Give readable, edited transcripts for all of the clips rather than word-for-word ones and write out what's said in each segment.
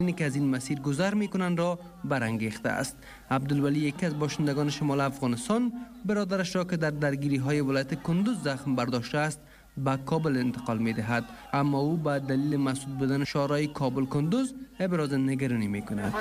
اینی که از این مسیر گذر میکنند را برانگیخته است. عبدالولی یکی از باشندگان شمال افغانستان برادرش را که در درگیری های ولایت کندوز زخم برداشته است به کابل انتقال می دهد، اما او به دلیل مسدود بودن شهرهای کابل کندوز ابراز نگرانی می کند.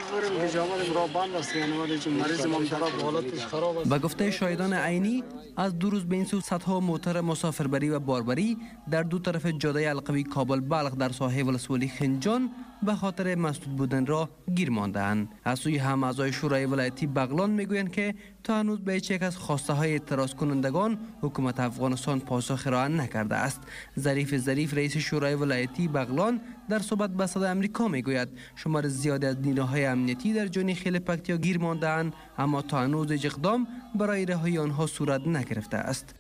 به گفته شاهدان عینی از 2 روز به این سو صدها موتر مسافربری و باربری در دو طرف جاده القوی کابل بلخ در ساحه ولسوالی خنجان به خاطر مسدود بودن را گیر مانده‌اند. از سوی هم اعضای شورای ولایتی بغلان میگویند که تا هنوز به هیچ یک از خواسته های اعتراض کنندگان حکومت افغانستان پاسخ ارائه نکرده است. ظریف رئیس شورای ولایتی بغلان در صحبت با صدای آمریکا میگوید شمار زیادی از نیروهای امنیتی در جانی خیل پکتیا گیر مانده‌اند، اما تا هنوز هیچ اقدام برای رهایی آنها صورت نگرفته است.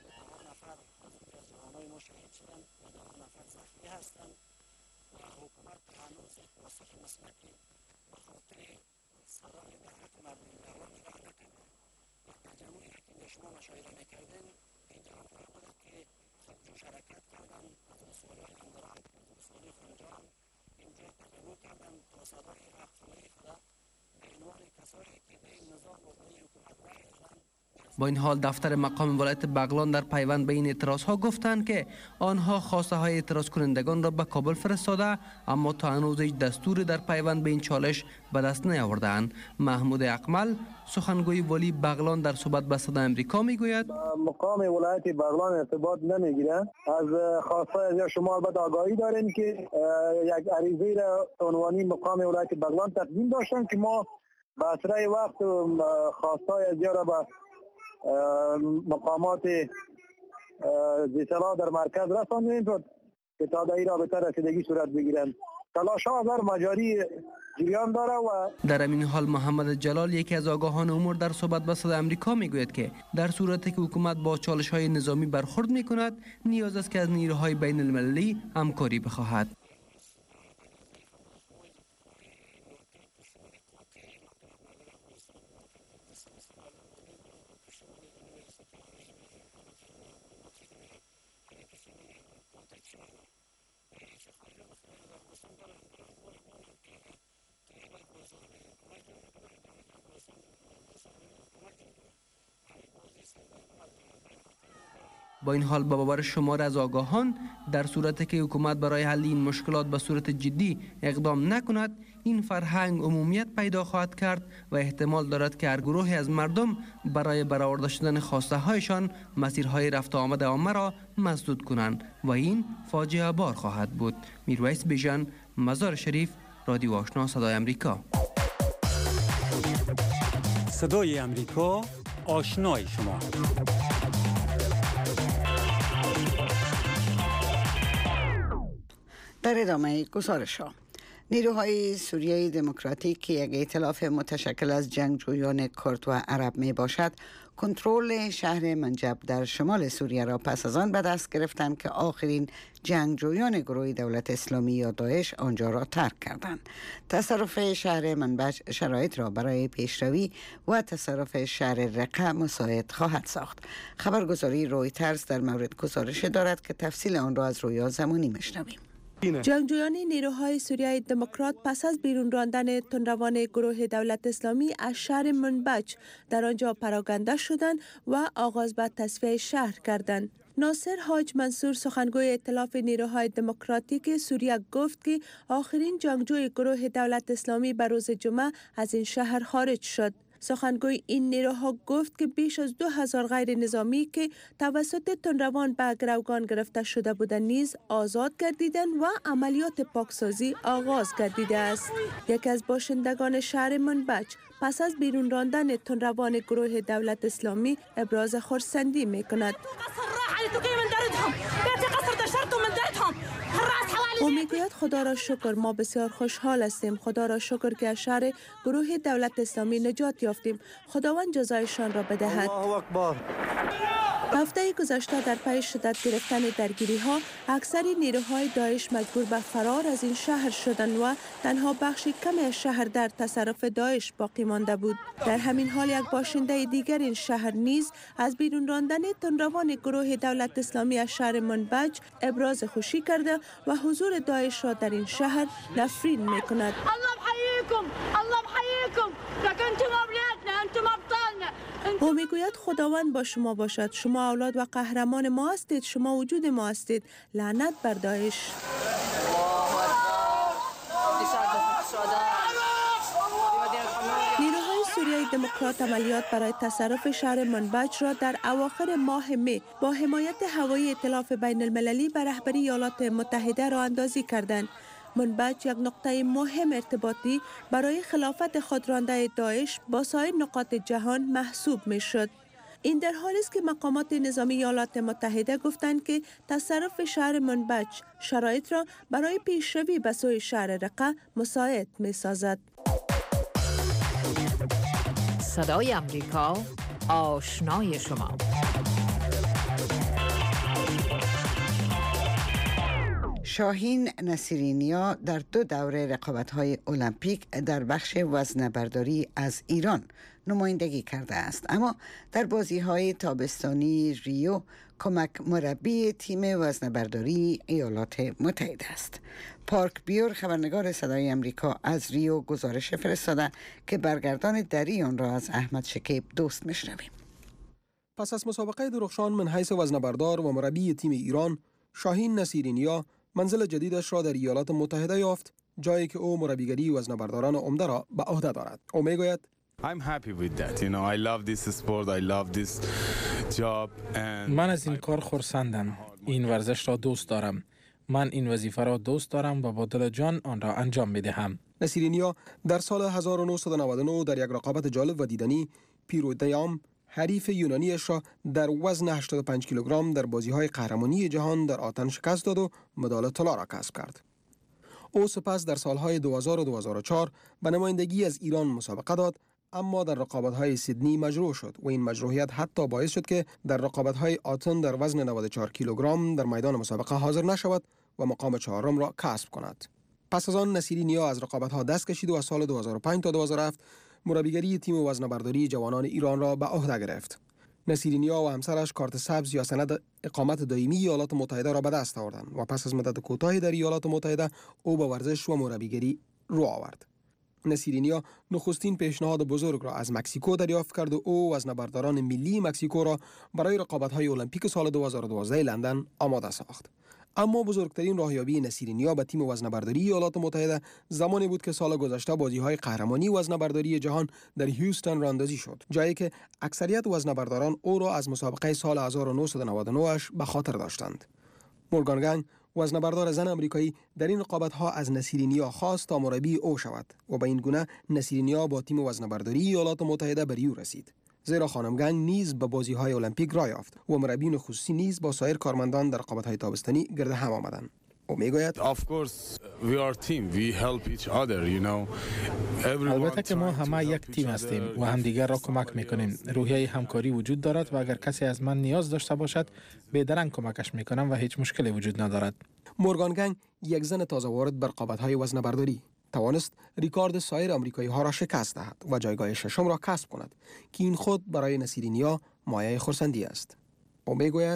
با این حال دفتر مقام ولایت بغلان در پیوند به این اعتراض ها گفتند که آنها خواسته های اعتراض کنندگان را به کابل فرستاده، اما تا هنوز هیچ دستوری در پیوند به این چالش به دست نیاورده‌اند. محمود اقمل سخنگوی ولی بغلان در صحبت با صدای آمریکا میگوید مقام ولایت بغلان ارتباط نمیگیره. از خواسته از شما البته آگاهی داریم که یک عریضه را عنوانی مقام ولایت بغلان تقدیم داشتن که ما به اسرع وقت خواسته از را به مقامات اطلاع در مرکز رساندیم که تا در این رابطه رسیدگی صورت بگیرند. تلاش ها در مجاری جریان داره و در این حال محمد جلال یکی از آگاهان امور در صحبت با صدای آمریکا میگوید که در صورتی که حکومت با چالش های نظامی برخورد میکند نیاز است که از نیروهای بین المللی همکاری بخواهد. با این حال به باور شمار از آگاهان در صورتی که حکومت برای حل این مشکلات به صورت جدی اقدام نکند این فرهنگ عمومیت پیدا خواهد کرد و احتمال دارد که هر گروهی از مردم برای برآورده شدن خواسته هایشان مسیرهای رفت و آمد عامه را مسدود کنند و این فاجعه بار خواهد بود. میرویس بیژن، مزار شریف، رادیو آشنا صدای آمریکا. صدای آمریکا، آشنای شما. در ادامه گزارش ها، نیروهای سوریه دموکراتیک که یک ائتلاف متشکل از جنگجویان کرد و عرب می باشد کنترل شهر منجب در شمال سوریه را پس از آن به دست گرفتند که آخرین جنگجویان گروه دولت اسلامی یا داعش آنجا را ترک کردند. تصرف شهر منبج شرایط را برای پیشروی و تصرف شهر رقه مساعد خواهد ساخت. خبرگزاری رویترز در مورد گزارش دارد که تفصیل آن را از رویا زمانی میشنویم. جنگجویان نیروهای سوریه دموکرات پس از بیرون راندن تندروان گروه دولت اسلامی از شهر منبج در آنجا پراکنده شدند و آغاز به تصفیه شهر کردند. ناصر حاج منصور سخنگوی ائتلاف نیروهای دموکراتیک سوریه گفت که آخرین جنگجوی گروه دولت اسلامی به روز جمعه از این شهر خارج شد. سخنگوی این نیروها گفت که بیش از 2000 غیر نظامی که توسط تندروان به گروگان گرفته شده بودند نیز آزاد گردیدند و عملیات پاکسازی آغاز گردیده است. یکی از باشندگان شهر منبج پس از بیرون راندن تندروان گروه دولت اسلامی ابراز خرسندی می کند. او میگوید خدا را شکر، ما بسیار خوشحال هستیم. خدا را شکر که از شر گروه دولت اسلامی نجات یافتیم. خداوند جزایشان را بدهد. هفته گذشته در پی شدت گرفتن درگیری ها اکثر نیروهای داعش مجبور به فرار از این شهر شدند و تنها بخش کمی از شهر در تصرف داعش باقی مانده بود. در همین حال یک باشنده دیگر این شهر نیز از بیرون راندن تندروان گروه دولت اسلامی از شهر منبج ابراز خوشی کرده و حضور داعش را در این شهر نفرین می کند. الله بحییکم، الله بحییکم، انتم اولادنا، انتم ابطالنا. او میگوید خداوند با شما باشد، شما اولاد و قهرمان ما هستید، شما وجود ما هستید، لعنت بر داعش. نیروهای سوریه دموکرات عملیات برای تصرف شهر منبج را در اواخر ماه می با حمایت هوایی ائتلاف بین المللی به رهبری ایالات متحده راه اندازی کردند. منبج یک نقطه مهم ارتباطی برای خلافت خودرانده داعش با سایر نقاط جهان محسوب می شد. این در حالی است که مقامات نظامی ایالات متحده گفتند که تصرف شهر منبج شرایط را برای پیشروی به سوی شهر رقه مساعد می سازد. صدای امریکا، آشنای شما. شاهین نصیرینیا در 2 دوره رقابت‌های المپیک در بخش وزنه‌برداری از ایران نمایندگی کرده است، اما در بازی‌های تابستانی ریو کمک مربی تیم وزنه‌برداری ایالات متحده است. پارک بیور خبرنگار صدای امریکا از ریو گزارش فرستاده که برگردان دری آن را از احمد شکیب دوست می‌شنویم. پس از مسابقه درخشان من حیث وزنه‌بردار و مربی تیم ایران، شاهین نصیرینیا منزل جدیدش را در ایالات متحده یافت، جایی که او مربیگری وزنه‌برداران عمده را به عهده دارد. او میگوید من از این کار خرسندم. این ورزش را دوست دارم. من این وظیفه را دوست دارم و با دل جان آن را انجام می‌دهم. نصیرینیا در سال 1999 در یک رقابت جالب و دیدنی پیرو دیام حریف یونانیش را در وزن 85 کیلوگرم در بازی‌های قهرمانی جهان در آتن شکست داد و مدال طلا را کسب کرد. او سپس در سالهای 2000 و 2004 به نمایندگی از ایران مسابقه داد، اما در رقابت‌های سیدنی مجروح شد و این مجروحیت حتی باعث شد که در رقابت‌های آتن در وزن 94 کیلوگرم در میدان مسابقه حاضر نشود و مقام 4م را کسب کند. پس از آن نصیرینیا از رقابت‌ها دست کشید و از سال 2005 تا 2007 مربیگری تیم وزنه‌برداری جوانان ایران را به عهده گرفت. نصیرینیا و همسرش کارت سبز یا سند اقامت دائمی ایالات متحده را به دست آوردند و پس از مدت کوتاهی در ایالات متحده او به ورزش و مربیگری رو آورد. نصیرینیا نخستین پیشنهاد بزرگ را از مکزیکو دریافت کرد و او وزنه‌برداران ملی مکزیکو را برای رقابت‌های المپیک سال 2012 لندن آماده ساخت. اما بزرگترین راهیابی نصیرینیا به تیم وزنه‌برداری ایالات متحده زمانی بود که سال گذشته بازی‌های قهرمانی وزنه‌برداری جهان در هیوستن راندازی شد، جایی که اکثریت وزنه‌برداران او را از مسابقه سال 1999 به خاطر داشتند. مورگان گنگ وزنه‌بردار زن آمریکایی در این رقابت‌ها از نصیرینیا خواست تا مربی او شود و به این گونه نصیرینیا با تیم وزنه‌برداری ایالات متحده به ریو رسید. زیرا خانم گنگ نیز به بازی‌های المپیک راه یافت و مربی نخستی نیز با سایر کارمندان در رقابت‌های تابستانی گرد هم آمدند. او میگوید البته که ما همه یک تیم هستیم و همدیگر را کمک میکنیم. روحیه همکاری وجود دارد و اگر کسی از من نیاز داشته باشد بی‌درنگ کمکش میکنم و هیچ مشکلی وجود ندارد. مورگان گنگ یک زن تازه وارد به رقابت‌های وزنه‌برداری توانست ریکارد سایر آمریکایی‌ها را شکست دهد و جایگاه ششم را کسب کند که این خود برای نصیرینیا مایه خرسندی است. او میگوید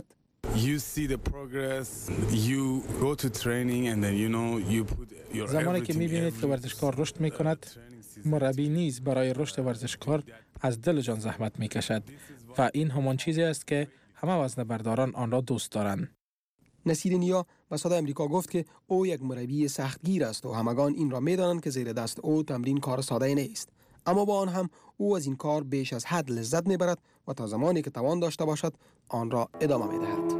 زمانی که می‌بینید که ورزشکار رشد می‌کند، مربی نیز برای رشد ورزشکار از دل جان زحمت می‌کشد و این همان چیزی است که همه وزنه‌برداران آن را دوست دارند. نصیرینیا به صدای امریکا گفت که او یک مربی سختگیر است و همگان این را می‌دانند که زیر دست او تمرین کار ساده نیست، اما با آن هم او از این کار بیش از حد لذت می‌برد و تا زمانی که توان داشته باشد آن را ادامه می‌دهد.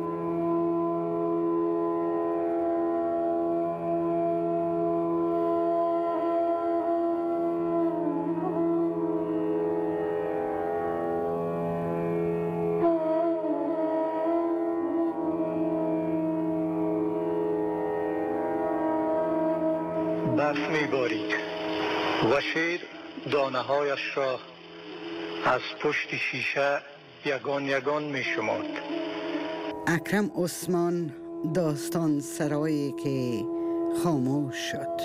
برف می‌بارید و شیر دانه‌هایش را از پشت شیشه یگان یگان می‌شمرد. اکرم عثمان، داستان سرایی که خاموش شد.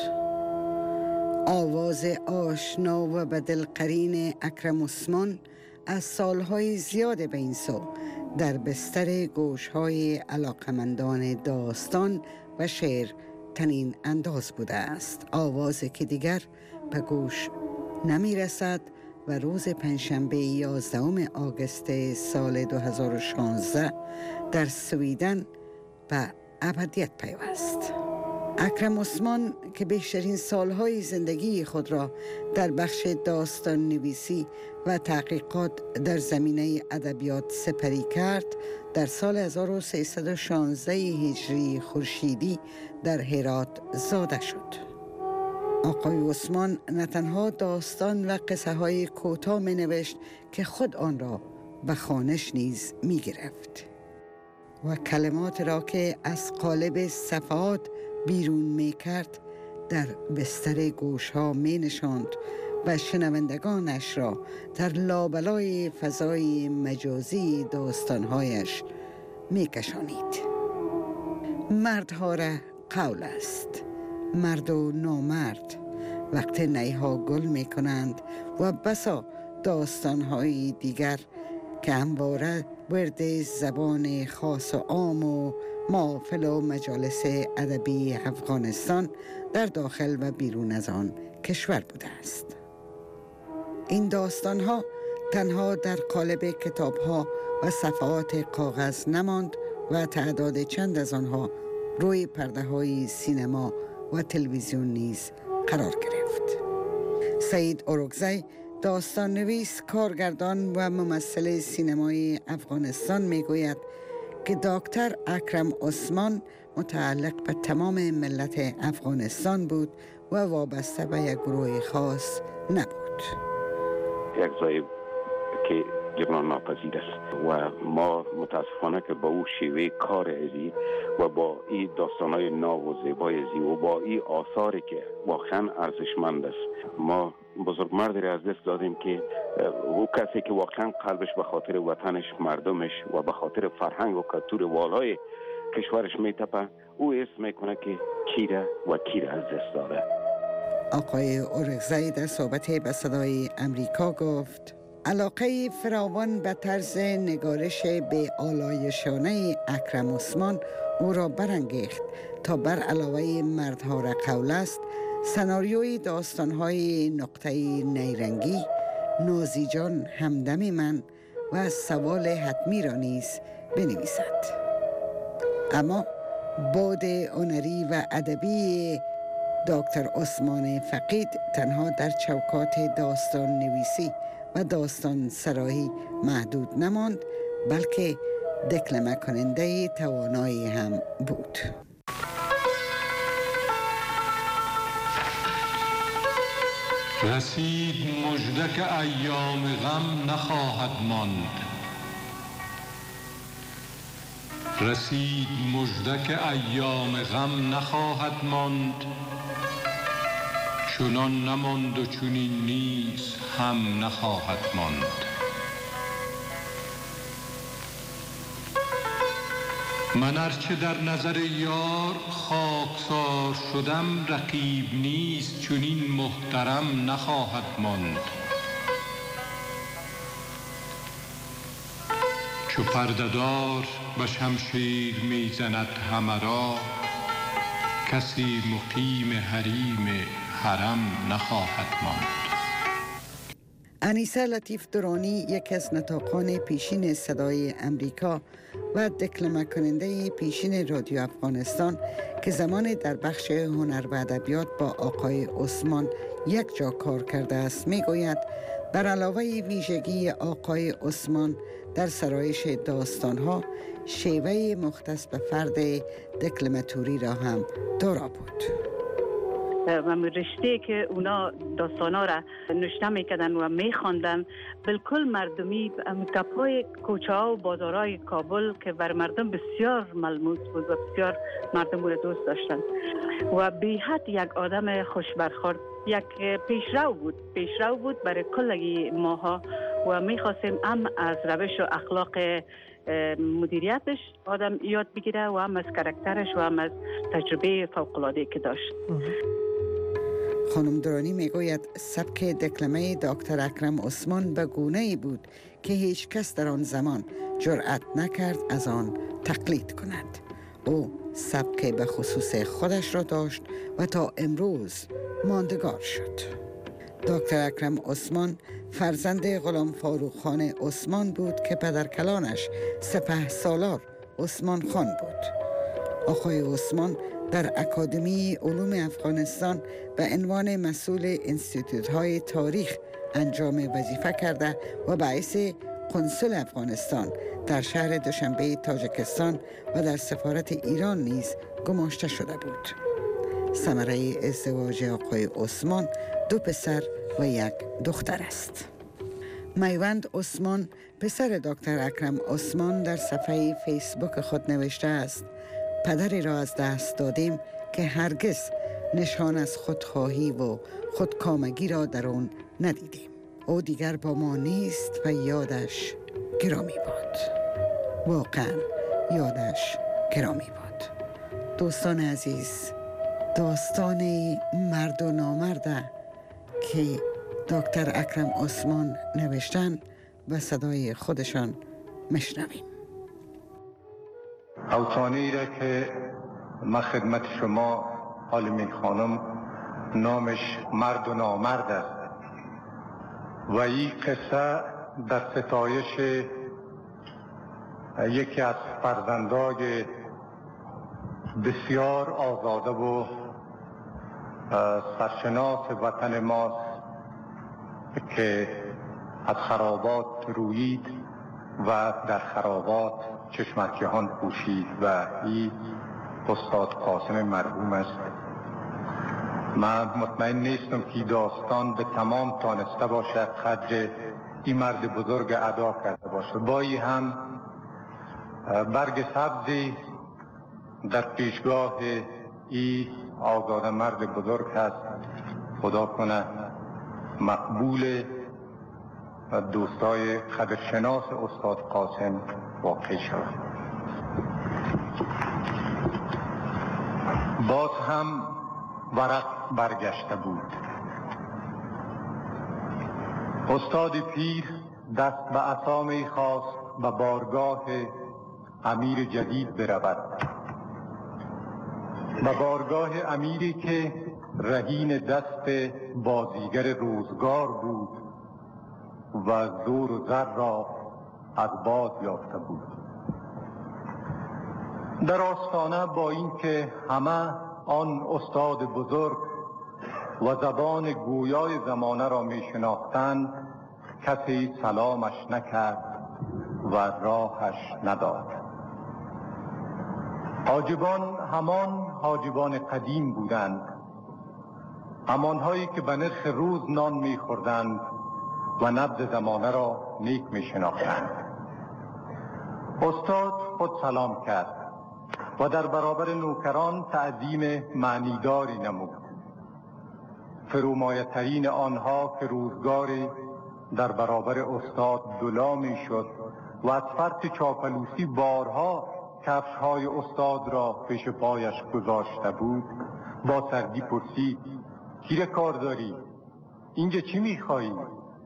آواز آشنا و به دل قرین اکرم عثمان از سالهای زیاد به این سو در بستر گوشهای علاقمندان داستان و شعر تنین انداز بوده است. آوازی که دیگر به گوش نمی رسد و روز پنجشنبه 11 آگوست سال 2016 در سویدن به ابدیت پیوست. اکرم عثمان که بیشترین سالهای زندگی خود را در بخش داستان نویسی و تحقیقات در زمینه ادبیات سپری کرد، در سال 1316 هجری خورشیدی در هرات زاده شد. آقای عثمان نه تنها داستان و قصه های کوتاه می نوشت که خود آن را به خوانش نیز می گرفت و کلمات را که از قالب صفحات بیرون می کرد در بستر گوش ها می نشاند و شنوندگانش را در لابلای فضای مجازی داستانهایش می کشانید. مردها را قول است، مرد و نامرد وقت نیها گل می کنند و بسا داستانهای دیگر که همواره ورد زبان خاص و عام و محافل و مجالس ادبی افغانستان در داخل و بیرون از آن کشور بوده است. این داستانها تنها در قالب کتابها و صفحات کاغذ نماند و تعداد چند از آنها روی پرده های سینما و تلویزیون نیز قرار گرفت. سعید اورگزی، داستان نویس، کارگردان و ممثل سینمای افغانستان میگوید که دکتر اکرم عثمان متعلق به تمام ملت افغانستان بود و وابسته به یک گروه خاص نبود. یک ضایع که جبران ناپذیر است و ما متاسفانه که با او شیوه کار ازی و با این داستانهای ناب و زیبای ازی و با این آثاری که واقعا ارزشمند است، ما بزرگمردی را از دست دادیم که او کسی که واقعا قلبش به خاطر وطنش، مردمش و به خاطر فرهنگ و کلتور والای کشورش میتپه، او اسم میکنه که کیره و کیره از دست داده. آقای اورگزی در صحبت به صدای امریکا گفت علاقه فراوان به طرز نگارش به آلایشانه اکرم عثمان او را برانگیخت تا بر علاوه مردها را قول است، سناریوی داستانهای نقطه نیرنگی، نازیجان، همدم من و سوال حتمی را نیز بنویسد. اما بعد هنری و ادبی دکتر عثمان فقید تنها در چوکات داستان نویسی و داستان سرایی محدود نماند، بلکه دکلمه کننده توانایی هم بود. رسید مژده که ایام غم نخواهد ماند. رسید مژده که ایام غم نخواهد ماند. چنان نماند و چنین نیز هم نخواهد ماند. من ارچه در نظر یار خاکسار شدم، رقیب نیست چنین محترم نخواهد ماند. چو پرده‌دار به شمشیر میزند همه را، کسی مقیم حریم حرم نخواهد ماند. انیسه لطیف درانی، یک از نطاقان پیشین صدای امریکا و دکلمه کننده پیشین رادیو افغانستان که زمان در بخش هنر و ادبیات با آقای عثمان یک جا کار کرده است، میگوید بر علاوه ویژگی آقای عثمان در سرایش داستانها، شیوه مختص به فرد دکلماتوری را هم دارا بود. و رشته که اونا داستانا را نوشته میکردن و میخواندن بالکل مردمی، تپای کوچه ها و بازارهای کابل که بر مردم بسیار ملموس بود و بسیار مردم را دوست داشتن و به حد یک آدم خوش برخورد، یک پیشرو بود برای کلگی ماها و میخواستیم هم از روش و اخلاق مدیریتش آدم یاد بگیره و هم از کاراکترش و هم از تجربه فوق‌العاده که داشت. خانم درانی میگوید سبک دکلمه دکتر اکرم عثمان به گونه‌ای بود که هیچ کس در آن زمان جرأت نکرد از آن تقلید کند. او سبک به خصوص خودش را داشت و تا امروز ماندگار شد. دکتر اکرم عثمان فرزند غلام فاروق خان عثمان بود که پدرکلانش سپهسالار عثمان خان بود. آقای عثمان در اکادمی علوم افغانستان به عنوان مسئول انستیتوت‌های تاریخ انجام وظیفه کرده و باعث قنسل افغانستان در شهر دوشنبه تاجیکستان و در سفارت ایران نیز گماشته شده بود. ثمره ازدواج آقای عثمان 2 پسر و 1 دختر است. میوند عثمان پسر دکتر اکرم عثمان در صفحه فیسبوک خود نوشته است: پدری را از دست دادیم که هرگز نشان از خودخواهی و خودکامگی را در آن ندیدیم. او دیگر با ما نیست و یادش گرامی باد. واقعا یادش گرامی باد. دوستان عزیز، داستان مرد و نامرد که دکتر اکرم عثمان نوشتن و صدای خودشان میشنویم. اوطانی را که ما خدمت شما حالمین خانم نامش مرد و نامرد است و این قصه در ستایش یکی از فرزندای بسیار آزاده و سرشناس وطن ماست که از خرابات رویید و در خرابات چشم جهان پوشید و این استاد قاسم مرحوم است. من مطمئن نیستم که داستان به تمام تانسته باشد قدر این مرد بزرگ ادا کرده باشد. با این هم برگ سبزی در پیشگاه این آزاده مرد بزرگ هست. خدا کنه مقبول و دوستای قدرشناس استاد قاسم واقع شد. باز هم ورق برگشته بود. استاد پیر دست به عصا می خواست و بارگاه امیر جدید برود، و بارگاه امیری که رهین دست بازیگر روزگار بود و زور و زر را از باز یافته بود. در آستانه با اینکه همه آن استاد بزرگ و زبان گویای زمانه را می شناختند، کسی سلامش نکرد و راهش نداد. حاجبان همان حاجبان قدیم بودند، همانهایی که به نرخ روز نان می خوردند و نبض زمانه را نیک می شناختند. استاد خود سلام کرد و در برابر نوکران تعظیم معنیداری نمود. فرومایه‌ترین آنها که روزگاری در برابر استاد دلا می شد و از فرط چاپلوسی بارها کفش‌های استاد را پیش پایش گذاشته بود، با سردی پرسید: کی کار داری؟ اینجا چی می‌خوایی؟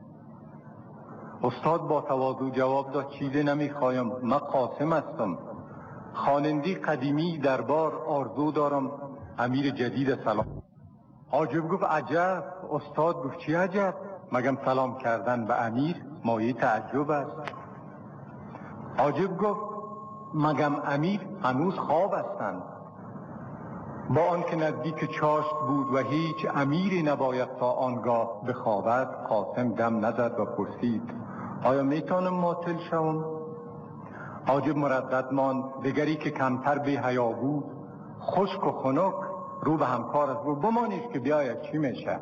استاد با تواضع جواب داد: چیزی نمی‌خوایم، من قاسم هستم، خواننده قدیمی دربار آرزو دارم، امیر جدید سلام. حاجب گفت: عجب. استاد گفت: چی عجب؟ مگم سلام کردن به امیر مایه تعجب است. حاجب گفت: مگم امیر هنوز خواب هستند؟ با آنکه نزدیک چاشت بود و هیچ امیری نباید تا آنگاه بخوابد، قاسم دم نزد و پرسید: آیا میتونم معطل شوم؟ حاجب مردد ماند. دگری که کمتر بی حیا بود خشک و خنک رو به همکارش گفت: بمانید که بیاید چی میشه.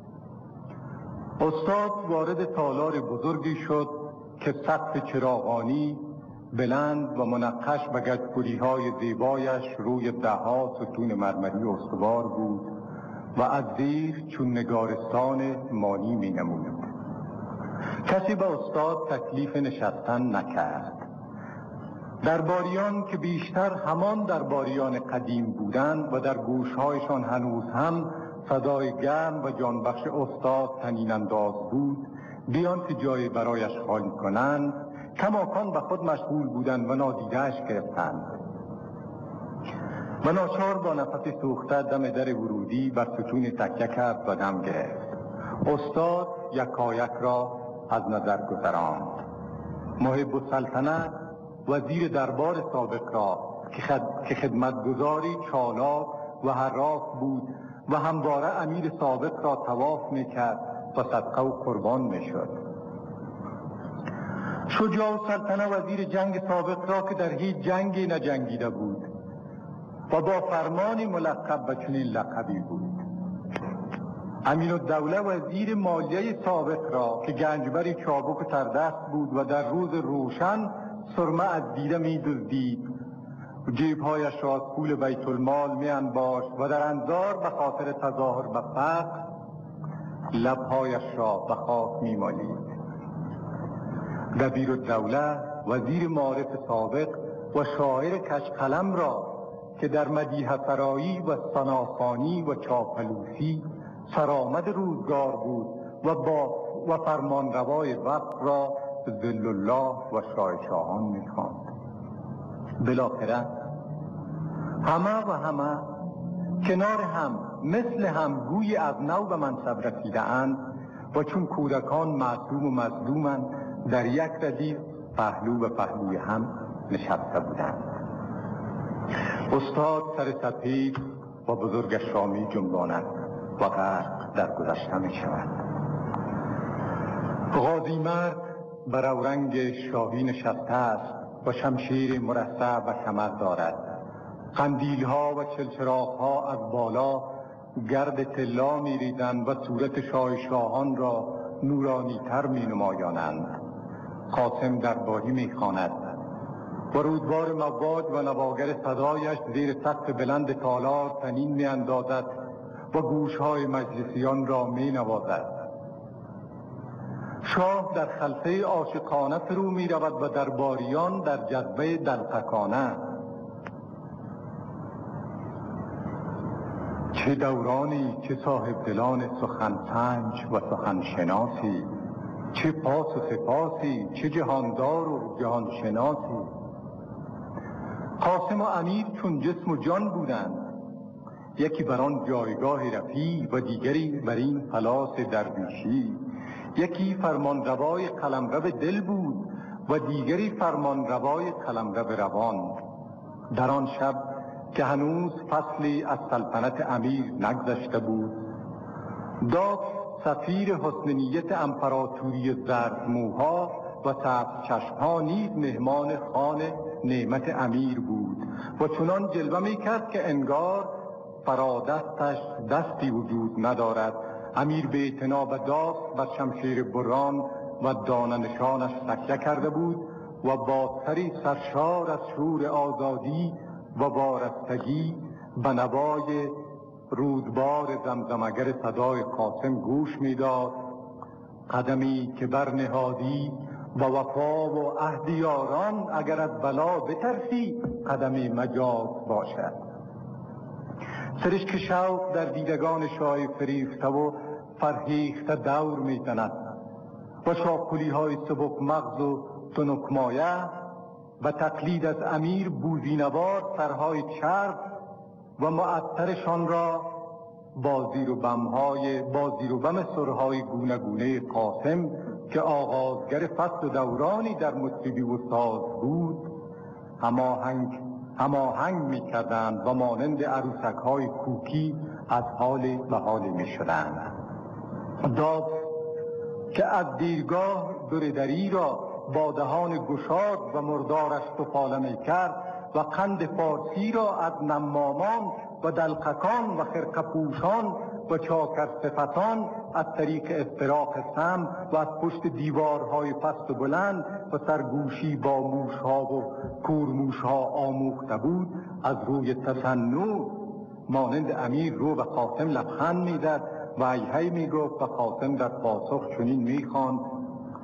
استاد وارد تالار بزرگی شد که سقف چراغانی بلند و منقش و گچ‌پوری‌های زیبایش روی 10 ستون مرمری استوار بود و از زیر چون نگارستان مانی می نمود. کسی به استاد تکلیف نشستن نکرد. درباریان که بیشتر همان درباریان قدیم بودند و در گوشهایشان هنوز هم صدای گرم و جانبخش استاد طنین انداز بود، بیان که جای برایش خالی کنند کماکان به خود مشغول بودند و نادیده‌اش گرفتند. و ناچار با نفس سوخته دم در ورودی بر ستون تکیه کرد و دم گرفت. استاد یکایک را از نظر گذراند. محب السلطنه وزیر دربار سابق را که خدمتگزاری چالاک و حراف بود و همواره امیر سابق را طواف میکرد و صدقه و قربان میشد. شجاع السلطنه وزیر جنگ سابق را که در هیچ جنگی نجنگیده بود و با فرمانی ملقب به چنین لقبی بود. امین الدوله وزیر مالیه سابق را که گنجبری چابک تردست بود و در روز روشن سرمه از دیده می دزدید، جیبهایش را از پول بیت المال می انباشت و در انظار به خاطر تظاهر به فقر لبهایش را به خاک می مالید. دبیرالدوله وزیر معارف سابق و شاعر کشقلم را که در مدیحه سرایی و ثناخوانی و چاپلوسی سرآمد روزگار بود و فرمانروای وقت را ذل الله و شاهان می‌خواند. بالاخره همه کنار هم مثل هم گوی از نو به منصب رسیده اند و چون کودکان معصوم و مظلومند در یک ردیف پهلو به پهلوی هم نشسته بودند. استاد سر سپید و بزرگش را می جنباند و غرق در گذشته می شود. غازی مرد بر اورنگ شاهی نشسته است و شمشیر مرصع به کمر دارد. قندیل ها و چلچراغ ها از بالا گرد طلا می ریزند و صورت شاهان را نورانی تر می نمایانند. قاسم درباری می خواند و رودبار مواج و نواگر صدایش زیر سقف بلند تالار طنین می اندازد و گوشهای مجلسیان را می نوازد. شاه در خلفه عاشقانه فرو می رود و درباریان در جذبه دلتکانه. چه دورانی، چه صاحب دلان سخن سنج و سخن شناسی، چه پاس و سپاسی، چه جهاندار و جهان شناسی. قاسم و امیر چون جسم و جان بودند، یکی بر آن جایگاه رفیع و دیگری بر این پلاس درویشی. یکی فرمانروای قلمرو دل بود و دیگری فرمانروای قلمرو روان. در آن شب که هنوز فصلی از سلطنت امیر نگذشته بود، داد سفیر حسن نیت امپراتوری زردموها و سبز چشمها نیز مهمان خان نعمت امیر بود و چنان جلوه می کرد که انگار فرادستش دستی وجود ندارد. امیر به اعتناب داغ بر شمشیر بران و دانه نشانش تکیه کرده بود و با سری سرشار از شور آزادی و وارستگی به نوای رودبار زمزمگر صدای قاسم گوش میداد. قدمی که برنهادی و وفا و عهد یاران، اگر از بلا بترسی قدمی مجاز باشد. سرشک شوق در دیدگان شاه فریفته و فرهیخته دور میزند و شاپولی های سبک مغز و تنکمایه و تقلید از امیر بوزینوار سرهای چرب و معطرشان را با زیر و بم سرهای گونه گونه قاسم که آغازگر فصل دورانی در مطربی و ساز بود هماهنگ می کردند و مانند عروسک های کوکی از حال به حال می شدند. داد که از دیرگاه دردری را با دهان گشاد و مردارش تفاله می کرد و قند فارسی را از نمامان و دلقکان و خرقپوشان و چاکر صفتان از طریق افتراق سم و از پشت دیوارهای پست و بلند و سرگوشی با موشها و کورموشها آموخته بود، از روی تصنع مانند امیر رو به قاسم لبخند می‌زد و هی می گفت و قاسم در پاسخ چنین می‌خواند: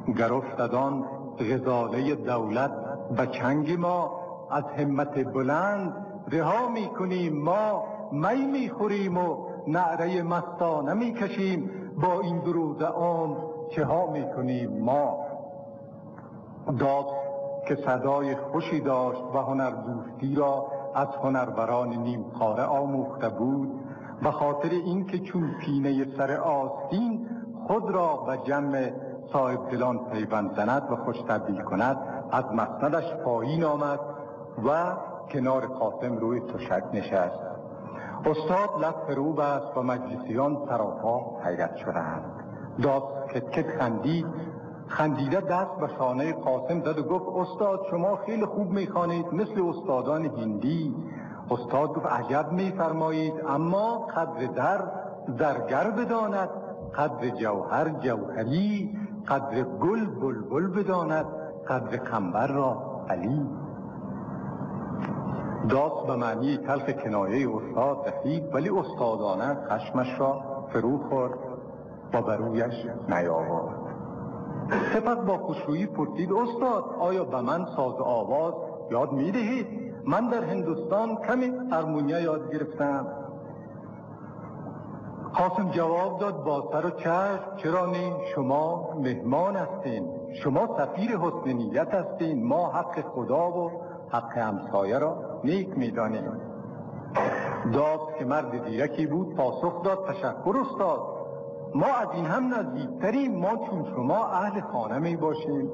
گر افتدان غزاله دولت به چنگ ما، از همت بلند رها می کنیم ما. می می خوریم و نعره مستانه می کشیم، با این دروز عام چه ها می کنیم ما. داد که صدای خوشی داشت و هنر دوستی را از هنروران نیمخواره آموخته بود، به خاطر اینکه چون پینه سر آستین خود را به جمع صاحب دلان پیوند زند و خوش تبدیل کند، از مسندش پایین آمد و کنار قاسم روی تشک نشست. استاد لب فرو بست و مجلسیان سراپا حیرت شدند. داد کت خندید، خندیده دست به شانه قاسم زد و گفت استاد شما خیلی خوب میخوانید مثل استادان هندی. استاد گفت عجب میفرمایید، اما قدر در زرگر بداند، قدر جوهر جوهری، قدر گل بلبل بداند، قدر قنبر را علی. داد به معنی تلخ کنایه استاد رسید، ولی استادانه خشمش را فرو خورد و بر رویش نیاورد. سپس با خوشرویی پرسید استاد آیا به من ساز آواز یاد میدهید؟ من در هندوستان کمی هارمونیا یاد گرفتم. قاسم جواب داد با سر و چشم، چرا نه؟ شما مهمان هستین، شما سفیر حسن نیت هستین، ما حق خدا و حق همسایه را نیک میدانیم. داد که مرد زیرکی بود پاسخ داد تشکر استاد، ما از این هم نزدیکتریم، ما چون شما اهل خانه می باشیم.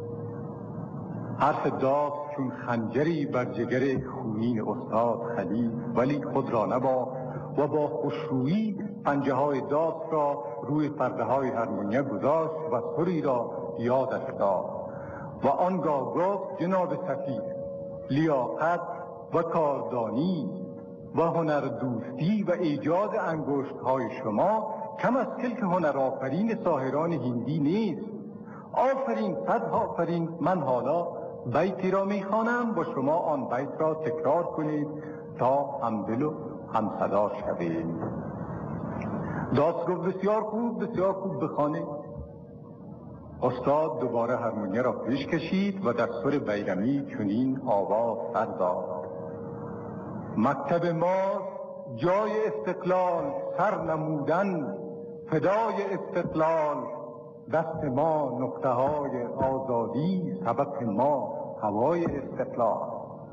حرف داد چون خنجری بر جگر خونین استاد خلید، ولی خود را نباخت و با خوشرویی پنجه های داد را روی پرده های هارمونیا گذاشت و سری را یادش داد و آنگاه گفت جناب سفیر، لیاقت و کاردانی و هنر دوستی و ایجاد انگشت های شما کم از کلک هنرآفرین ساحران هندی نیست. آفرین، صد آفرین. من حالا بیتی را میخوانم و شما آن بیت را تکرار کنید تا همدل و همصدا شوید. داست گفت بسیار خوب بخوانید. استاد دوباره هارمونیا را پیش کشید و در سر بیرمی چنین آواز سر داد: مکتب ما جای استقلال، سر نمودن فدای استقلال، دست ما نقطه های آزادی، سبب ما هوای استقلال.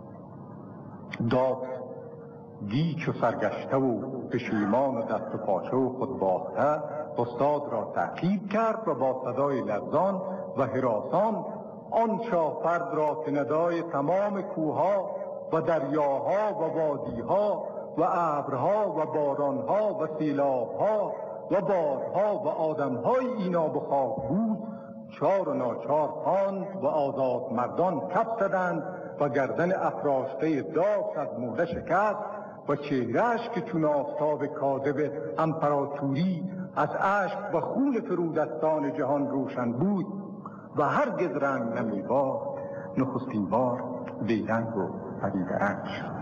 داد گیج و سرگشته و پشیمان و دست و پاچه و خود باخته استاد را تعقیب کرد و با صدای لرزان و هراسان آن شاهپرد را که ندای تمام کوها و دریاها و وادیها و ابرها و بارانها و سیلابها و بادها و آدمهای اینا به خاک بود، چار و ناچار خواند و آزاد مردان کف زدند و گردن افراشته داس از موده شکست و چهرهش که چون آفتاب کاذب امپراتوری از اشک و خون فرودستان جهان روشن بود و هرگز رنگ نمی‌بافت، نخستین بار بیرنگ و پریدرنگ شد.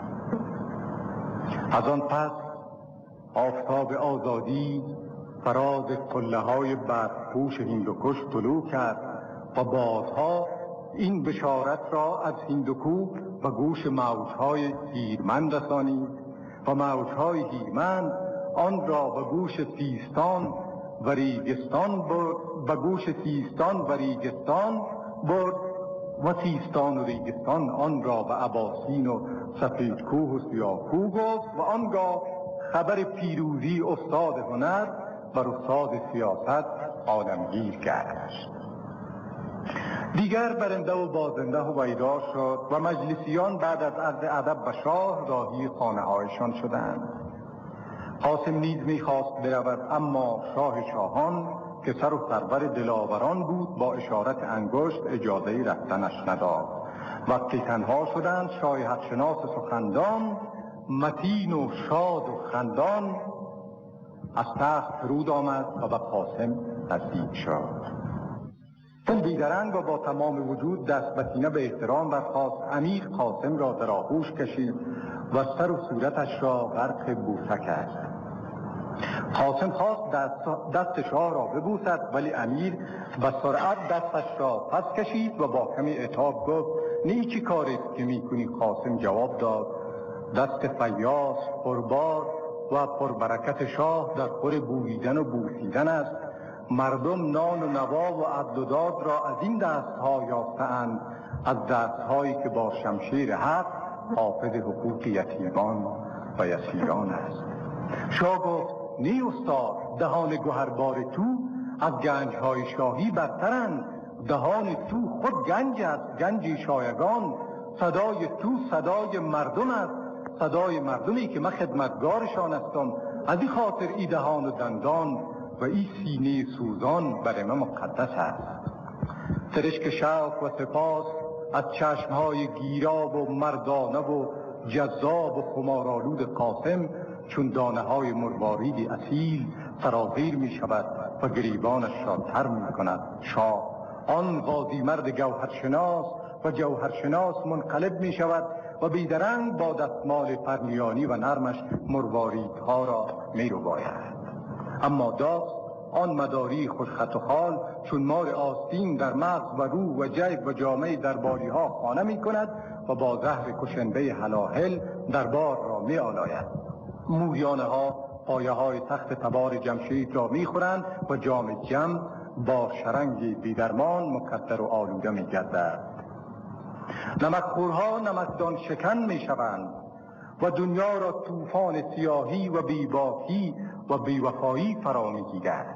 از آن پس آفتاب آزادی فراز قله‌های برفپوش هندوکش طلوع کرد و بادها این بشارت را از هندوکو به گوش موجهای هیرمند رسانید و موجهای هیرمند آن را به گوش سیستان و ریگستان برد و سیستان و ریگستان آن را به اباسین و سفیدکوه و سیاهکوه گفت و آنگاه خبر پیروزی استاد هنر بر استاد سیاست عالمگیر گشت. دیگر برنده و بازنده هویدا شد و مجلسیان بعد از عرض ادب به شاه راهی خانه هایشان شدند. قاسم نیز میخواست برود، اما شاه شاهان که سر و سرور دلاوران بود با اشارت انگشت اجازه رفتنش نداد. وقتی تنها شدند شاه حقشناس سخندان متین و شاد و خندان از تخت فرود آمد و به قاسم نزدیک شد. بیدرنگ و با تمام وجود دست به سینه به احترام برخاست. امیر قاسم را در آغوش کشید و سر و صورتش را غرق بوسه کرد. قاسم خواست دست شاه را ببوسد، ولی امیر به سرعت دستش را پس کشید و با کمی عتاب گفت نه چی کاری که میکنی؟ قاسم جواب داد دست فیاض، پربار و پربرکت شاه در خور بوییدن و بوسیدن است. مردم نان و نوا و عدل و داد را از این دستها یافته‌اند، از دستهایی که با شمشیر حق حافظ حقوق یتیمان و یسیران است. شاه گفت نی استاد، دهان گوهربار تو از گنج‌های شاهی برترند. دهان تو خود گنج است، گنج شایگان. صدای تو صدای مردم است، صدای مردمی که من خدمتگارشان هستم. از این خاطر ای دهان و دندان و ای سینه سوزان بر من مقدس است. سرشک شوق و سپاس از چشمهای گیراب و مردانه و جذاب و خمارآلود قاسم چون دانه های مرواریدی اصیل سرازیر می شود و گریبانش را تر می کند. شاه آن غازی مرد گوهرشناس و جوهرشناس منقلب می شود و بیدرنگ با دستمال پرنیانی و نرمش مرواریدها را می رو باید. اما داست آن مداری خوشخط و خال چون مار آستین در مغز و روح و جیب و جامعه درباری ها خانه می کند و با زهر کشنده هلاهل دربار را می آلاید. موریانه ها پایه های تخت تبار جمشید را می خورند و جام جم با شرنگ بیدرمان مکدر و آلوده می گردد. نمکخورها نمکدان شکن می شوند و دنیا را طوفان سیاهی و بیباکی و بیوفایی فرا می گیرد.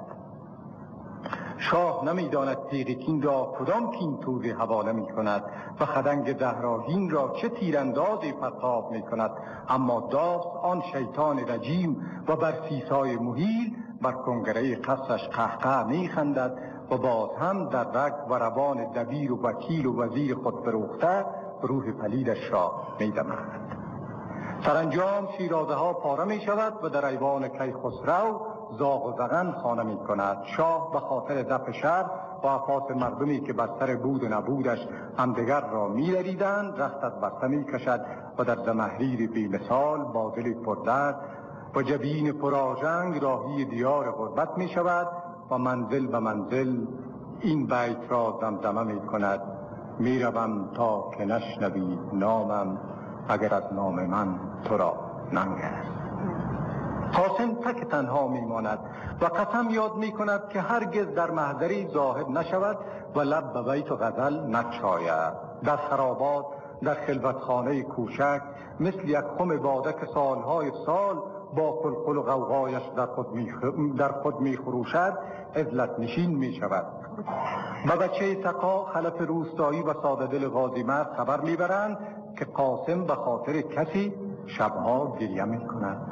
شاه نمیداند تیغ کین را کدام کین توزی حواله می کند و خدنگ دهراهین را چه تیراندازی پرتاب می کند. اما داست آن شیطان رجیم و بر سیسای مهیل بر کنگره قصرش قهقه می خندد و باز هم در رگ و روان دبیر و وکیل و وزیر خود فروخته روح پلیدش را می دمد. سرانجام شیرازه ها پاره می شود و در ایوان کیخسرو زاغ و زغن خانه می کند. شاه به خاطر دفع شر و افات مردمی که بر سر بود و نبودش همدیگر را می دریدند رخت از بسته می کشد و در زمهریر بی مثال با دل پردرد و جبین پرآژنگ راهی دیار غربت می شود و منزل به منزل این بیت را دمدمه می کند می روم تا که نشنوی نامم اگر از نام من تو را ننگ است. قاسم تک تنها می ماند و قسم یاد می کند که هرگز در محضری ظاهر نشود و لب به بیت و غزل نگشاید. در خرابات در خلوتخانه کوشک مثل یک خم باده که سالهای سال با قلقل و غوغایش در خود می خروشد عزلت نشین می شود. و بچه سقا خلف روستایی و ساده دل غازی مرد خبر می برند که قاسم به خاطر کسی شبها گریه می کند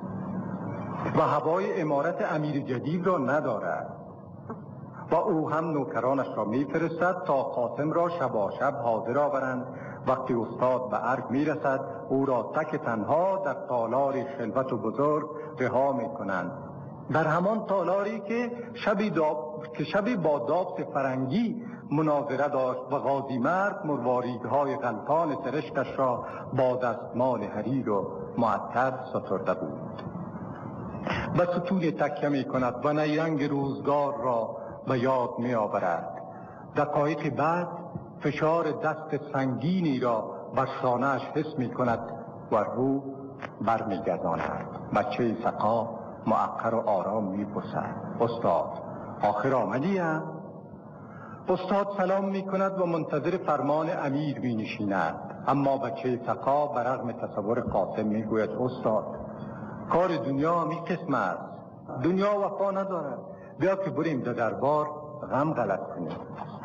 و هوای امارت امیر جدید را ندارد و او هم نوکرانش را می فرستد تا قاسم را شباشب حاضر آورند. وقتی استاد به ارگ می رسد او را تک تنها در تالار خلوت و بزرگ رها می کنند. در همان تالاری که شبی با دابس فرنگی مناظره داشت و غازی مرد مرواریدهای غلطان سرشکش را با دستمال حریر و معطر سترده بود. به ستون تکیه می کند و نیرنگ روزگار را به یاد می آورد. دقایق بعد فشار دست سنگینی را بر شانه‌اش حس می کند و روح برمی گرداند. بچه سقا معقر و آرام می پرسد استاد آخر آمدی هم؟ استاد سلام می کند و منتظر فرمان امیر می نشیند. اما بچه سقا برغم تصور قاسم می گوید استاد کار دنیا می قسم است، دنیا وفا ندارد، بیا که بریم در دربار غم غلط کنیم.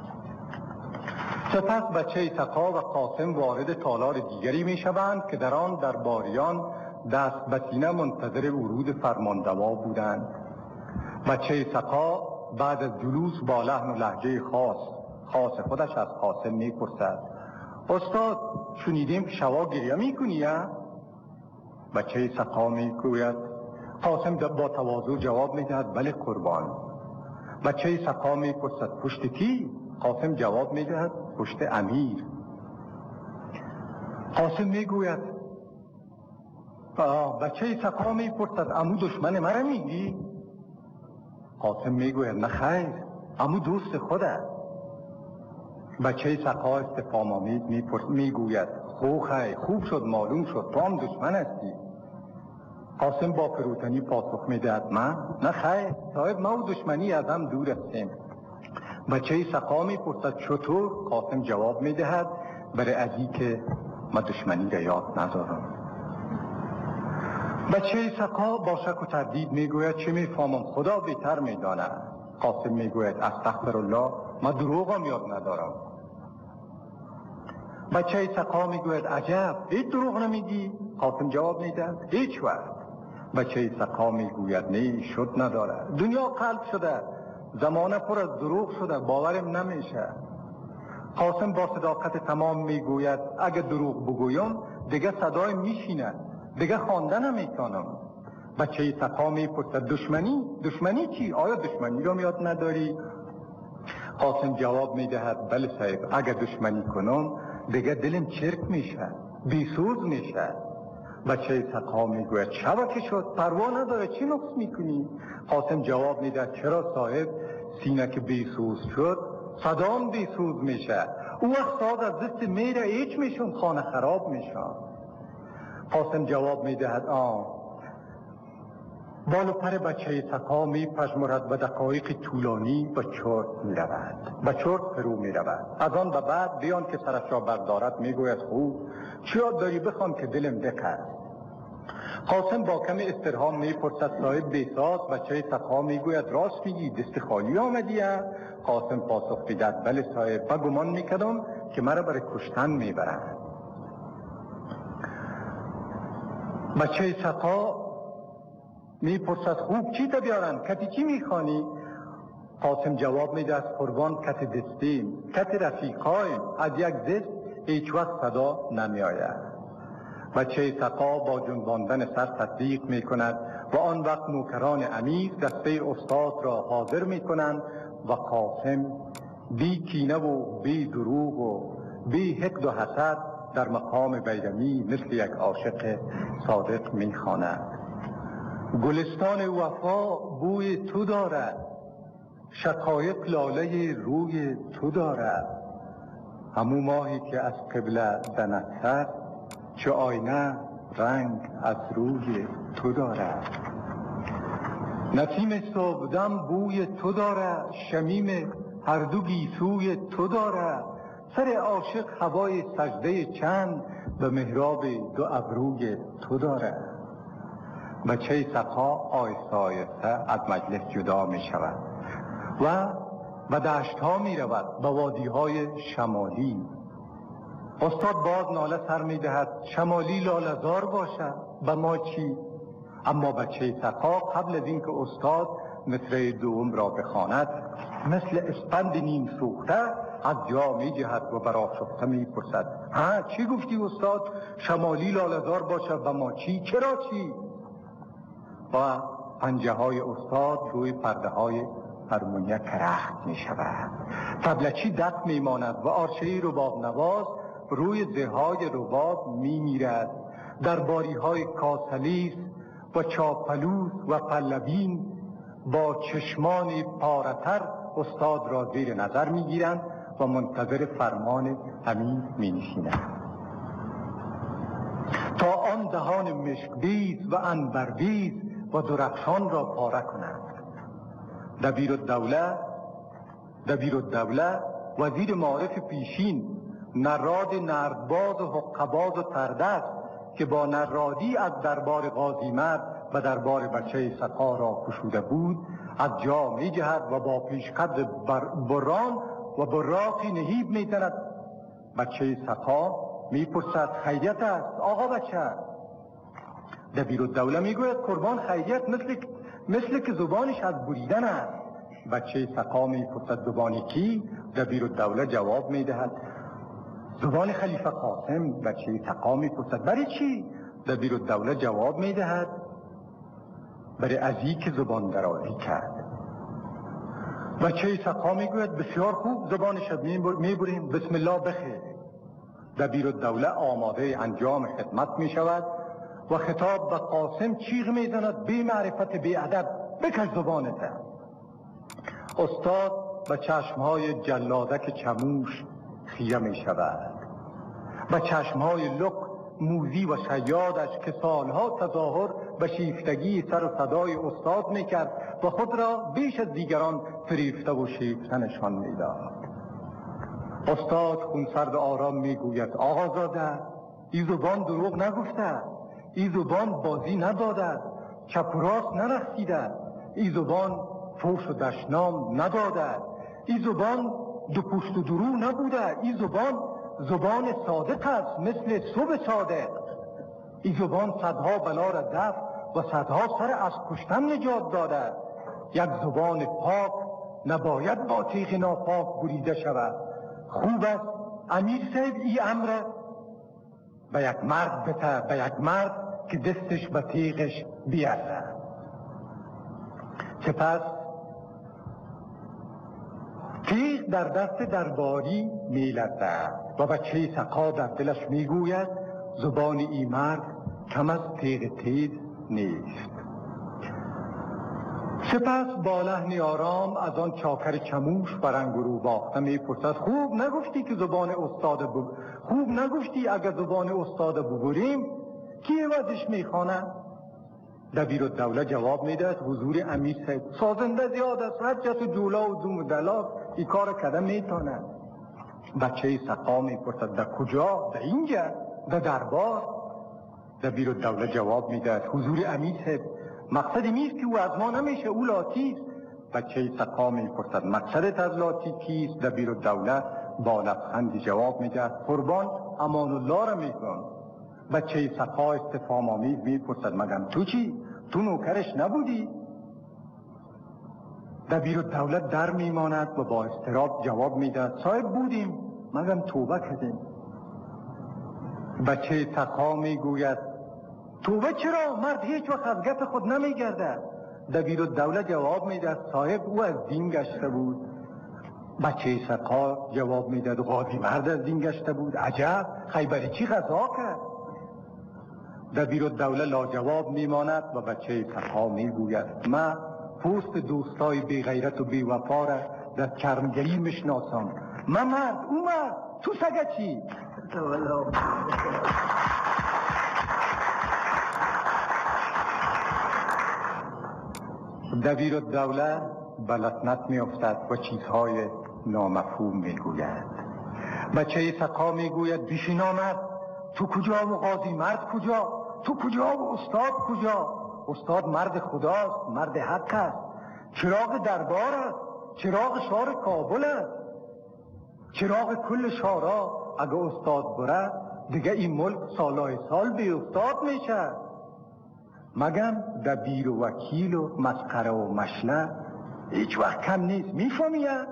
سپس بچه سقا و قاسم وارد تالار دیگری می شوند که در آن درباریان دست به سینه منتظر ورود فرماندوا بودند. بچه سقا بعد از جلوس با لحن و لهجه خاص خودش از قاسم می پرسد استاد شنیدیم که شبا گریه می کنی؟ بچه سقا می گوید. قاسم با تواضع جواب می دهد بله قربان. بچه سقا می پرسد پشت کی؟ قاسم جواب می دهد پشت امیر. قاسم می گوید بچه سقا میپرسد عمو دشمن مرا میگی؟ قاسم میگوید نه خیر، عمو دوست خوده. بچه سقا استفهام آمیز میگوید خوب شد معلوم شد تو هم دشمن هستی. قاسم با فروتنی پاسخ میدهد من؟ نه خیر صاحب، ما و دشمنی از هم دور هستیم. بچه سقا میپرسد چطور؟ قاسم جواب میدهد برای ازی که ما دشمنی را یاد ندارم. بچه سقا با شک و تردید میگوید چه میفهمم، خدا بهتر میداند. قاسم میگوید استغفرالله، ما دروغم یاد ندارم. بچه سقا میگوید عجب، هیچ دروغ نمیگی؟ قاسم جواب میدهد هیچ وقت. بچه سقا میگوید نه شد نداره، دنیا قلب شده، زمانه پر از دروغ شده، باورم نمیشه. قاسم با صداقت تمام میگوید اگه دروغ بگویم دیگه صدای میشینه، دیگه خواندن نمیتونم. بچه سقا میپرسد دشمنی چی؟ آیا دشمنی رو یاد نداری؟ قاسم جواب میدهد بله صاحب، اگه دشمنی کنم دیگه دلم چرک میشه، بیسوز میشه. بچه سقا میگوید چه شد؟ پروا نداره، چی نقص میکنی؟ قاسم جواب میدهد چرا صاحب، سینه که بیسوز شد صدام بیسوز میشه، او وقت ساز از دست میره ایچ میشون، خانه خراب میشون. قاسم جواب میدهد بال و پر بچه سقا میپژمرد و دقایق طولانی به چرت میرود، به چرت فرو میرود. از آن به بعد بیان که سرش را بردارد میگوید خوب چی یاد داری بخوان که دلم دق. قاسم با کمی استرهام میپرسد صاحب بیساز؟ بچه سقا میگوید راست میگی، دست خالی آمدی؟ قاسم پاسخ میدهد بله صاحب، من گمان میکردم که مرا برای کشتن میبرند. بچه سقا میپرسد خوب چی تا بیارن؟ کتی چی میخوانی؟ قاسم جواب میدهد قربان کت دستیم، کت رفیقایم، از یک دست هیچ وقت صدا نمیآید. بچه سقا با جنباندن سر تصدیق میکند و آن وقت نوکران امیر دسته استاد را حاضر میکنند و قاسم بی کینه و بی دروغ و بی حقد و حسد در مقام بیرمی مثل یک عاشق صادق میخواند. گلستان وفا بوی تو دارد، شقایق لاله روی تو دارد، همو ماهی که از قبله زند سر، چه آینه رنگ از روی تو دارد. نسیم صبحدم بوی تو دارد، شمیم هر دو گیسوی تو دارد، سر عاشق هوای سجده چند، به محراب دو ابروی تو دارد. بچه سقا آیسته آیسته از مجلس جدا می شود و به دشت ها می رود، به وادی های شمالی. استاد باز ناله سر می دهد شمالی لاله‌زار باشد، به ما چی؟ اما بچه سقا قبل از اینکه استاد مصرع دوم را بخواند مثل اسپند نیم سوخته از جا می جهد و برآشفته می پرسد چی گفتی استاد؟ شمالی لاله‌زار باشد، به ما چی؟ چرا چی؟ و پنجه های استاد روی پرده های هرمونیک رخت می شود، طبلچی دست می ماند و آرچه‌ای رباب نواز روی زهای رباب می میرد. در باری های کاسلیس و چاپلوس و پلوین با چشمان پارتر استاد را زیر نظر می گیرند و منتظر فرمان امیر می نشینند تا آن دهان مشکبیز و عنبربیز و درخشان را پاره کنند. دبیرالدوله وزیر معارف پیشین، نراد نردباز و حقه‌باز و تردست که با نرادی از دربار غازیمرد و دربار بچه سقا را گشوده بود، از جا می جهد و با پیشقد بران و براقی نهیب می زند. بچه سقا می پرسد خیریت است آقا بچه؟ دبیرالدوله می گوید قربان خیریت، مثل که زبانش از بریدن است. بچه سقا می پرسد زبانی کی؟ دبیرالدوله جواب می دهد زبان خلیفه قاسم. بچه سقا می پرسد برای چی؟ دبیرالدوله جواب می دهد برای ازی که زبان درازی کرد. بچه سقا می گوید بسیار خوب، زبانش می بریم، بسم الله بخیر. دبیرالدوله آماده انجام خدمت می شود و خطاب به قاسم چیغ میزند بی معرفت بی ادب بکش زبانت. استاد به چشمهای جلادک چموش خیره می شود، به چشمهای لق موزی و شیادش که سالها تظاهر به شیفتگی سر و صدای استاد میکرد و خود را بیش از دیگران فریفته و شیفته نشان میداد. استاد خونسرد آرام میگوید آقازاده، این زبان دروغ نگفته، این زبان بازی نداده، چپ و راست نرخصیده، این زبان فوش و دشنام نداده، این زبان دو پشت و درو نبوده، این زبان صادق است مثل صبح صادق. این زبان صدها بلا را دفع و صدها سر از کشتن نجات داده. یک زبان پاک نباید با تیغ ناپاک بریده شود. خوب است امیر صاحب این امر به یک مرد بده، به یک مرد که دستش به تیغش بیارده. سپس تیغ در دست درباری می‌لرزد و بچه سقا در دلش میگوید زبان این مرد کم از تیغ تیز نیست. سپس با لحنی آرام از آن چاکر چموش برنگ رو باخته میپرسد خوب نگفتی که زبان استاد خوب نگفتی اگر زبان استاد ببریم کی عوضش میخوانه؟ دبیرالدوله جواب میدهد حضور امیر صاحب سازنده زیاد است، هر جس و جولا و دوم دلاک این کار کده میتونه. بچه سقا میپرسد در کجا؟ در اینجا؟ در دربار؟ دبیرالدوله جواب میدهد حضور امیر صاحب مقصدی نیست که او از ما نمیشه، او لاتی است. بچه سقا میپرسد مقصدت از لاتی کیست؟ دبیرالدوله با لبخندی جواب میدهد قربان امان الله را میکنم. بچه سقا استفهام آمیز میپرسد مگم تو چی؟ تو نوکرش نبودی؟ دبیرالدوله در میماند و با اضطراب جواب میدهد صاحب بودیم مگم توبه کردیم. بچه سقا میگوید توبه چرا؟ مرد هیچ وقت از گپ خود نمیگرده. دبیرالدوله جواب میدهد صاحب او از دین گشته بود. بچه سقا جواب میدهد قاضی مرد از دین گشته بود. عجب، خیبری چی غذا کرد؟ دبیرالدوله لاجواب میماند و بچه سقا میگوید من پوست دوستای بی غیرت و بی وفا را در کرمگلی میشناسم. من مرد او مرد، تو سگه چی؟ دبیرالدوله به لطمت میافتد و چیزهای نامفهوم میگوید. بچه سقا میگوید بیشی نامرد، تو کجا و قاضی مرد کجا؟ تو کجا و استاد کجا؟ استاد مرد خداست، مرد حق است، چراغ دربار است، چراغ شهر کابل است، چراغ کل شهرها. اگه استاد بره دیگه این ملک سالهای سال بی استاد میشه. مگم دبیر و وکیل و مسخره و مشله هیچ وقت کم نیست، میفهمیه؟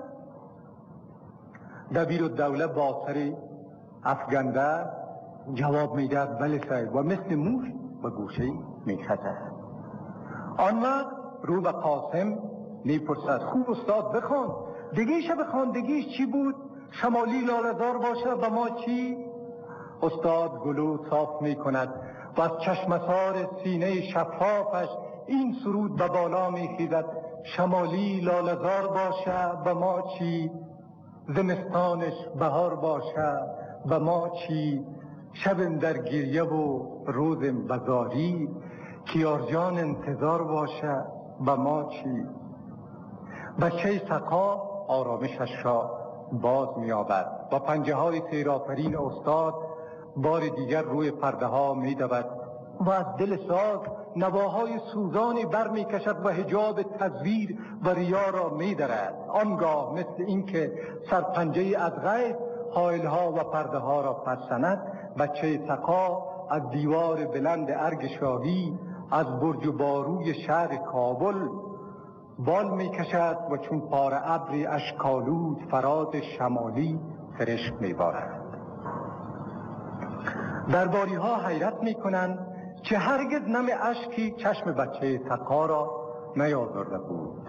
دبیرالدوله با سر افگنده جواب میدهد بله صاحب و مثل موش به گوشه میخزد. آن وقت رو به قاسم میپرسد خوب استاد بخوان، دیگیش بخوان، دیگیش چی بود؟ شمالی لاله‌زار باشه به ما چی؟ استاد گلو صاف میکند و از چشمسار سینه شفافش این سرود به بالا میخیزد شمالی لاله‌زار باشه به ما چی؟ زمستانش بهار باشه به ما چی؟ شبم در گریه و روزم بزاری کیارجان انتظار باشه به ما چی؟ بچه سقا آرامشش را باز می‌یابد و پنجه های سیرآفرین استاد بار دیگر روی پرده ها می‌دود و از دل ساز نواهای سوزانی بر می‌کشد و حجاب تزویر و ریا را می‌درد. آنگاه مثل اینکه سرپنجه از غیب حائل‌ها و پرده ها را پرسند، بچه سقا از دیوار بلند ارگ شاهی از برج و باروی شهر کابل بال می‌کشد و چون پاره ابری اشکالود فراز شمالی فرشک می‌بارد. درباری ها حیرت می‌کنند که هرگز نم اشکی چشم بچه سقا را نیازرده بود.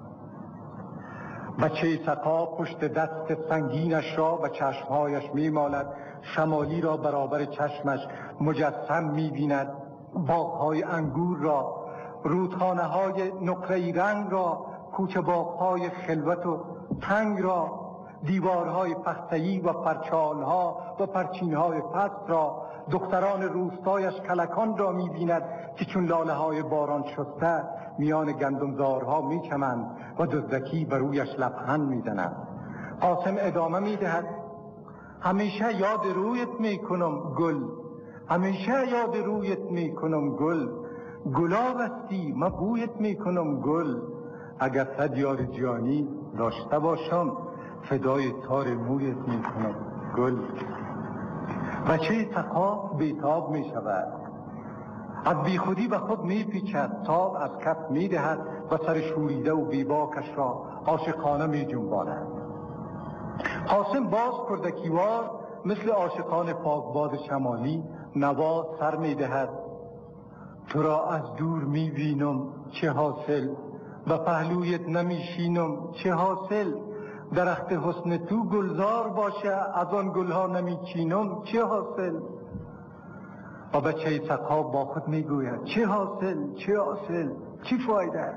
بچه سقا پشت دست سنگینش را به چشمهایش می‌مالد، شمالی را برابر چشمش مجسم می‌بیند باغ‌های انگور را، رودخانه‌های نقره‌ای رنگ را، کوچه باغ‌های خلوت و تنگ را، دیوارهای پخته‌ای و پرچال‌ها و پرچین‌های پست را، دختران روستایش کلکان را می‌بیند که چون لاله‌های باران شسته میان گندمزارها می‌چمند و دزدکی بر رویش لبخند می‌زنند. قاسم ادامه می‌دهد: همیشه یاد رویت می‌کنم گل، همیشه یاد رویت می‌کنم گل، گلاب هستی من بویت می‌کنم گل، اگر صد یار جانی داشته باشم فدای تار مویت می‌کنم گل. بچه سقا بیتاب می‌شود، از بیخودی به خود می‌پیچد، تاب از کف می‌دهد و سر شوریده و بیباکش را عاشقانه می‌جنباند. قاسم باز کردکیوار مثل عاشقان پاکباز شمالی نوا سر می‌دهد: تو را از دور می‌بینم چه حاصل، و پهلویت نمی‌شینم چه حاصل، درخت حسن تو گلزار باشه از آن گلها نمی‌چینم چه حاصل. و بچه سقا با خود میگوید: چه حاصل چه حاصل چی فایده.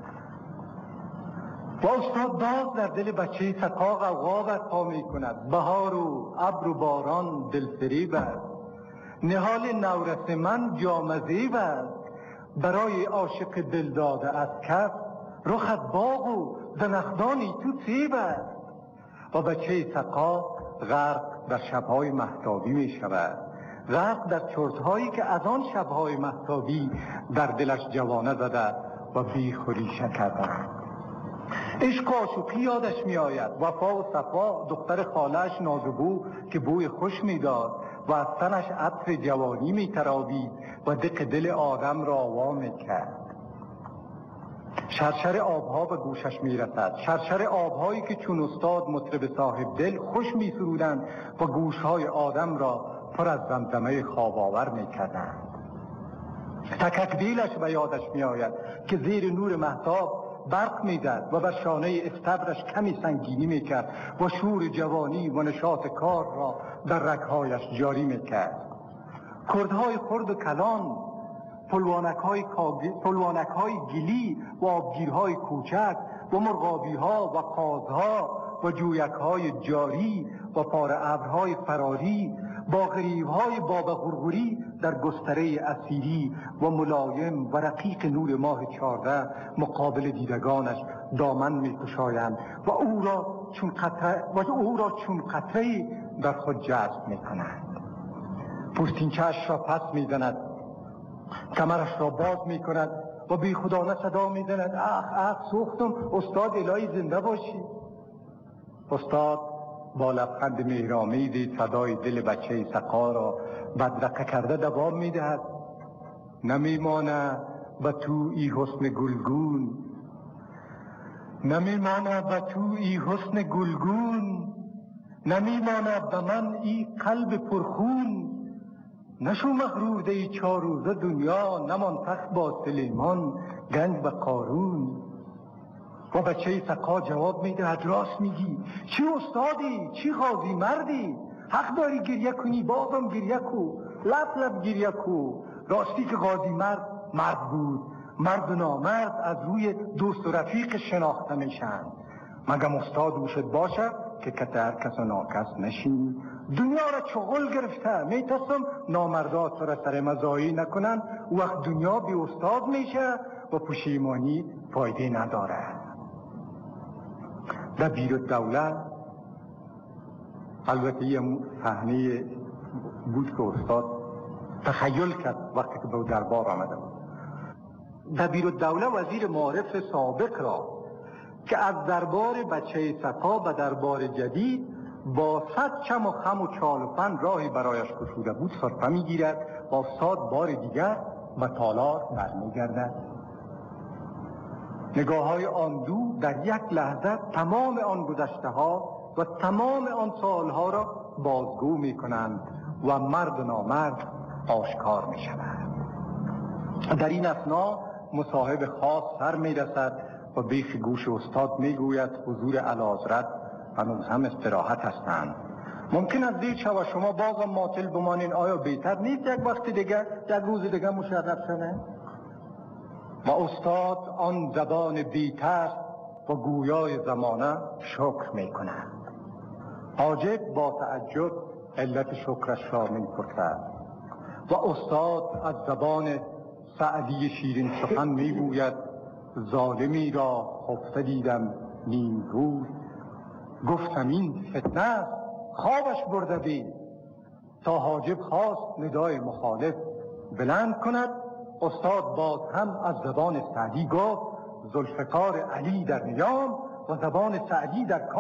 و استاد باز در دل بچه سقا غوغا برپا می‌کند: بهار و ابر و باران دلفریب است، نهال نورس من جامزیب است، برای عاشق دل داده از کف رخت باغ و زنخدانی تو سیب است. و بچه سقا غرق در شب‌های مهتابی می شود، غرق در چرت‌هایی که از آن شب‌های مهتابی در دلش جوانه زده و بیخوریشه کرده. عشق عاشقی یادش می آید، وفا و صفا دختر خاله‌اش نازبو که بوی خوش می داد و از تنش عطر جوانی می تراوید و دق دل آدم را وا می کرد. شرشر آبها به گوشش می رسد، شرشر آبهایی که چون استاد مطرب صاحب دل خوش می سرودند و گوشهای آدم را پر از زمزمه خواب آور می کردند. تکک دیلش به یادش می آید که زیر نور مهتاب برق می زد و بر شانه استبرش کمی سنگینی می کرد و شور جوانی و نشاط کار را در رگهایش جاری می کرد. کردهای خرد و کلان، پلوانک های گلی و آبگیرهای کوچک و مرغابی ها و قازها و جویک های جاری و پاره ابرهای فراری با غریب های باب غرغری در گستره اسیری و ملایم و رقیق نور ماه 14 مقابل دیدگانش دامن می کشایند و او را چون قطره در خود جذب می کنند. پوستینچه‌اش را پس می زند، کمرش را باز می کند و بی خودانه صدا می زند: اخ سوختم استاد الهی زنده باشی. استاد با لبخند مهرآمیزی صدای دل بچه سقا را بدرقه کرده دوام می دهد: نمیمانه به تو ای حسن گلگون، نمیمانه به تو ای حسن گلگون، نمیمانه به من ای قلب پرخون، نشو مغرور ای 4 روزه دنیا، نمان تخت با سلیمان گنج به قارون. و بچه سقا جواب میدهد: راست میگی، چی استادی چی غازی مردی، حق داری گریه کنی، بازم گریه کو، لب گریه کو. راستی که غازی مرد بود، مرد و نامرد از روی دوست و رفیق شناخته میشن. مگم استاد اوشت باشه که کتر کس و ناکس نشینی. دنیا را چغل گرفته، میترسم نامردات تو را سر مزایی نکنن، وقت دنیا بی استاد میشه و پشیمانی فایده نداره. دبیرالدوله، البته یه صحنه بود که استاد تخیل کرد وقتی که به دربار آمده بود. دبیرالدوله وزیر معارف سابق را که از دربار بچه سقا به دربار جدید با 100 چم و خم و چال و فن راهی برایش گشوده بود سرپه میگیرد و استاد بار دیگر به تالار برمیگردد. نگاه های آن دو در یک لحظه تمام آن گذشته ها و تمام آن سالها را بازگو می کنند و مرد و نامرد آشکار می شود. در این اثنا مصاحب خاص سر می رسد و بیخ گوش استاد می گوید: حضور اعلیحضرت هنوز هم استراحت هستند ممکن است دیر شود شما بازم ماطل بمانین. آیا بهتر نیست یک وقت دیگه، یک روز دیگه مشرف شده؟ و استاد آن زبان بی‌ترس و گویای زمانه شکر می کند. حاجب با تعجب علت شکرش را می پرسد و استاد از زبان سعدی شیرین سخن می گوید: ظالمی را خفته دیدم نیم روز، گفتم این فتنه است خوابش برده بید. تا حاجب خواست ندای مخالف بلند کند، استاد باز هم از زبان سعدی گفت: ذوالفقار علی در نیام و زبان سعدی در